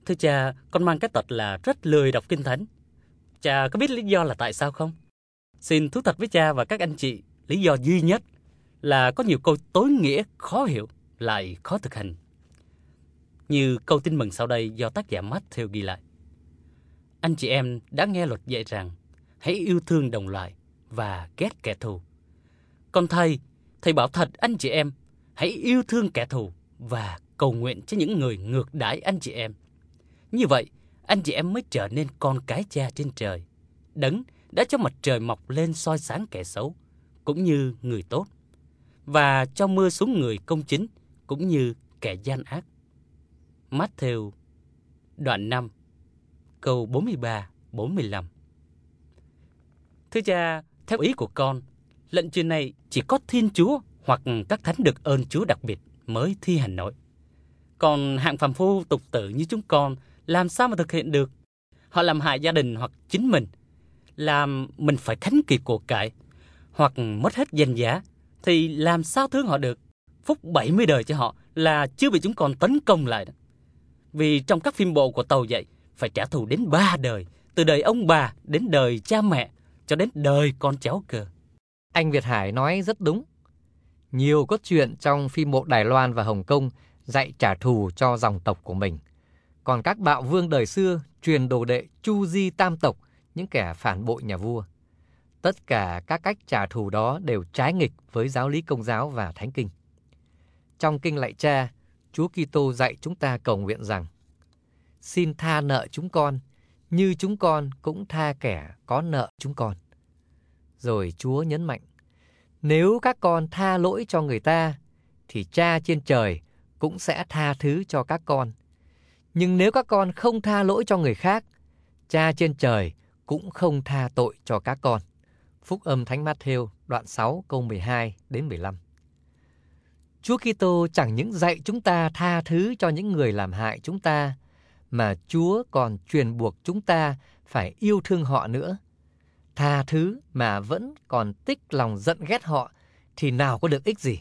Thưa cha, con mang cái tật là rất lười đọc Kinh Thánh. Cha có biết lý do là tại sao không? Xin thú thật với cha và các anh chị, lý do duy nhất là có nhiều câu tối nghĩa khó hiểu, lại khó thực hành. Như câu tin mừng sau đây do tác giả Matthew ghi lại. Anh chị em đã nghe luật dạy rằng, hãy yêu thương đồng loại và ghét kẻ thù. Còn thầy bảo thật anh chị em, hãy yêu thương kẻ thù và cầu nguyện cho những người ngược đãi anh chị em. Như vậy, anh chị em mới trở nên con cái Cha trên trời, Đấng đã cho mặt trời mọc lên soi sáng kẻ xấu, cũng như người tốt, và cho mưa xuống người công chính, cũng như kẻ gian ác. Matthew đoạn 5, câu 43-45. Thưa cha, theo ý của con, lệnh truyền này chỉ có Thiên Chúa hoặc các thánh được ơn Chúa đặc biệt mới thi hành nổi. Còn hạng phàm phu tục tử như chúng con làm sao mà thực hiện được? Họ làm hại gia đình hoặc chính mình, làm mình phải khánh kiệt của cải, hoặc mất hết danh giá, thì làm sao thương họ được? Phúc 70 đời cho họ là chưa bị chúng con tấn công lại đó. Vì trong các phim bộ của Tàu dạy phải trả thù đến 3 đời, từ đời ông bà đến đời cha mẹ, cho đến đời con cháu cơ. Anh Việt Hải nói rất đúng. Nhiều cốt truyện trong phim bộ Đài Loan và Hồng Kông dạy trả thù cho dòng tộc của mình. Còn các bạo vương đời xưa truyền đồ đệ chu di tam tộc, những kẻ phản bội nhà vua. Tất cả các cách trả thù đó đều trái nghịch với giáo lý Công giáo và Thánh Kinh. Trong Kinh Lạy Cha, Chúa Kitô dạy chúng ta cầu nguyện rằng: xin tha nợ chúng con, như chúng con cũng tha kẻ có nợ chúng con. Rồi Chúa nhấn mạnh: nếu các con tha lỗi cho người ta, thì Cha trên trời cũng sẽ tha thứ cho các con. Nhưng nếu các con không tha lỗi cho người khác, Cha trên trời cũng không tha tội cho các con. Phúc âm Thánh Matthew đoạn 6 câu 12 đến 15. Chúa Kitô chẳng những dạy chúng ta tha thứ cho những người làm hại chúng ta, mà Chúa còn truyền buộc chúng ta phải yêu thương họ nữa. Tha thứ mà vẫn còn tích lòng giận ghét họ thì nào có được ích gì.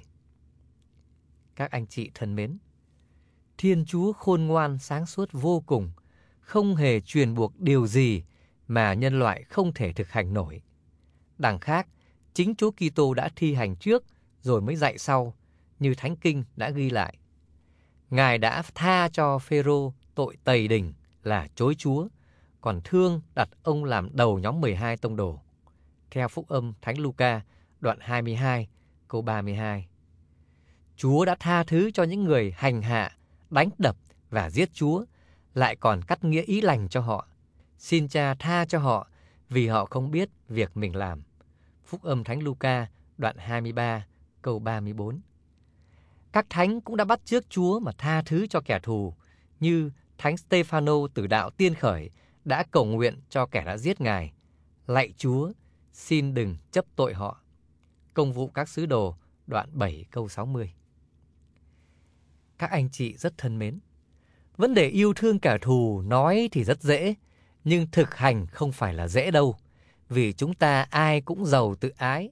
Các anh chị thân mến, Thiên Chúa khôn ngoan sáng suốt vô cùng, không hề truyền buộc điều gì mà nhân loại không thể thực hành nổi. Đằng khác, chính Chúa Kitô đã thi hành trước rồi mới dạy sau, như Thánh Kinh đã ghi lại. Ngài đã tha cho Phêrô tội tày đình là chối Chúa, còn thương đặt ông làm đầu nhóm 12 tông đồ. Theo Phúc âm Thánh Luca đoạn 22 câu 32. Chúa đã tha thứ cho những người hành hạ, đánh đập và giết Chúa, lại còn cắt nghĩa ý lành cho họ. Xin Cha tha cho họ vì họ không biết việc mình làm. Phúc âm Thánh Luca đoạn 23 câu 34. Các thánh cũng đã bắt chước Chúa mà tha thứ cho kẻ thù, như Thánh Stefano tử đạo tiên khởi đã cầu nguyện cho kẻ đã giết Ngài: lạy Chúa, xin đừng chấp tội họ. Công vụ các sứ đồ đoạn 7 câu 60. Các anh chị rất thân mến, vấn đề yêu thương kẻ thù nói thì rất dễ, nhưng thực hành không phải là dễ đâu, vì chúng ta ai cũng giàu tự ái.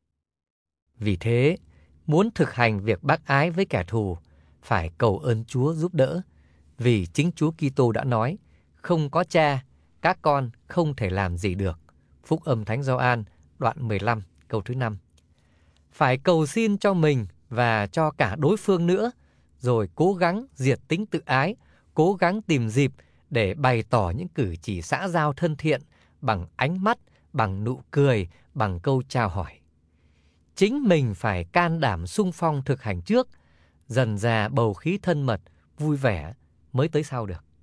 Vì thế, muốn thực hành việc bác ái với kẻ thù, phải cầu ơn Chúa giúp đỡ, vì chính Chúa Kitô đã nói: không có Cha, các con không thể làm gì được. Phúc âm Thánh Gioan đoạn 15 câu thứ 5. Phải cầu xin cho mình và cho cả đối phương nữa, rồi cố gắng diệt tính tự ái, cố gắng tìm dịp để bày tỏ những cử chỉ xã giao thân thiện bằng ánh mắt, bằng nụ cười, bằng câu chào hỏi. Chính mình phải can đảm xung phong thực hành trước, dần dà bầu khí thân mật, vui vẻ mới tới sau được.